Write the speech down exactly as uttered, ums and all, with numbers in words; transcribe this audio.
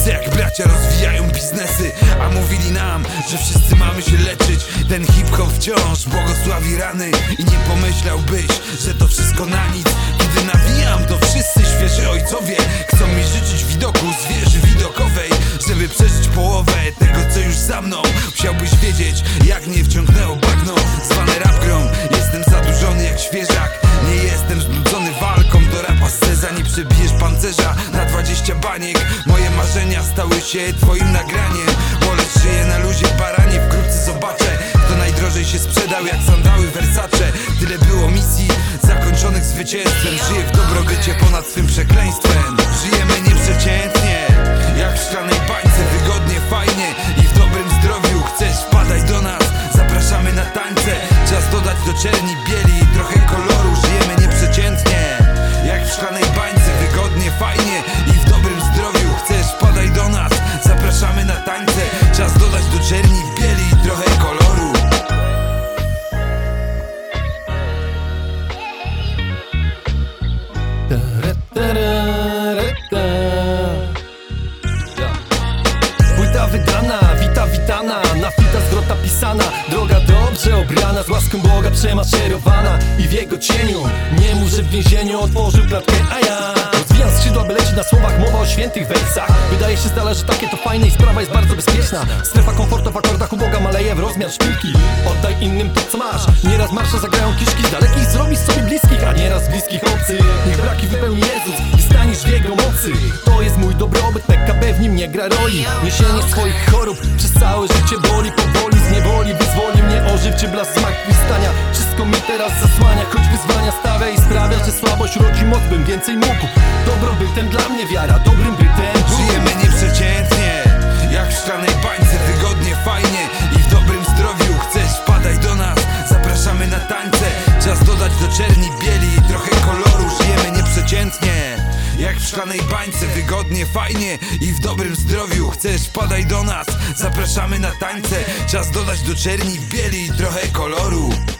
Wszyscy jak bracia rozwijają biznesy, a mówili nam, że wszyscy mamy się leczyć. Ten hip-hop wciąż błogosławi rany i nie pomyślałbyś, że to wszystko na nic. Gdy nawijam, to wszyscy świeży ojcowie chcą mi życzyć widoku zwierzy widokowej. Żeby przeżyć połowę tego, co już za mną, musiałbyś wiedzieć, jak mnie wciągnęło bagno zwane rap grą. Jestem zadłużony jak świeżak, nie jestem znudzony walką do rapa z ceza. Nie przebijesz pancerza na dwadzieścia baniek. Moje marzenia stały się twoim nagraniem. Wolę żyję na luzie baranie, wkrótce zobaczę, kto najdrożej się sprzedał jak sandały Versace. Tyle było misji zakończonych zwycięstwem. Żyję w dobrobycie ponad swym przekleństwem. Żyjemy nieprzeciętnie, jak w szklanej bańce, wygodnie, fajnie i w dobrym zdrowiu. Chcesz, wpadaj do nas, zapraszamy na tańce. Czas dodać do czerni bieli i trochę koloru. Żyjemy nieprzeciętnie, jak w szklanej bańce, wygodnie, fajnie i w dobrym zdrowiu. Chcesz, wpadaj do nas, zapraszamy na tańce. Czas dodać do czerni bieli i trochę koloru. Płyta wydana, wita witana, na fita z grota pisana. Droga dobrze obrana, z łaską Boga przemaszerowana. I w jego cieniu nie mów, że w więzieniu otworzył klatkę, a ja rozwijam skrzydła, by lecieć na słowach, mowa o świętych wersach. Wydaje się stale, że takie to fajne i sprawa jest bardzo bezpieczna. Strefa komfortu w akordach uboga maleje w rozmiar szpilki. Oddaj innym to, co masz. Nieraz marsze zagrają kiszki z dalekich, zrobisz sobie bliskich, a nieraz z bliskich obcych. Niech braki wypełni Jezus i staniesz w jego mocy. To jest mój dobrobyt, P K B w nim nie gra roli. Niesienie swoich chorób przez całe życie boli. Powoli z niewoli wyzwoli mnie, ożywcie blask zmartwychwstania. Wszystko mi teraz zasłania, choć wyzwania stawia i sprawia, że słabość rodzi moc, bym więcej mógł. Dobrobytem dla mnie wiara, dobrym bytem Bóg. Żyjemy nieprzeciętnie, jak w szklanej bańce, wygodnie, fajnie i w dobrym zdrowiu. Chcesz, wpadaj do nas, zapraszamy na tańce. Czas dodać do czerni bieli i trochę koloru. Żyjemy nieprzeciętnie, jak w szklanej bańce, wygodnie, fajnie i w dobrym zdrowiu. Chcesz, wpadaj do nas, zapraszamy na tańce. Czas dodać do czerni bieli i trochę koloru.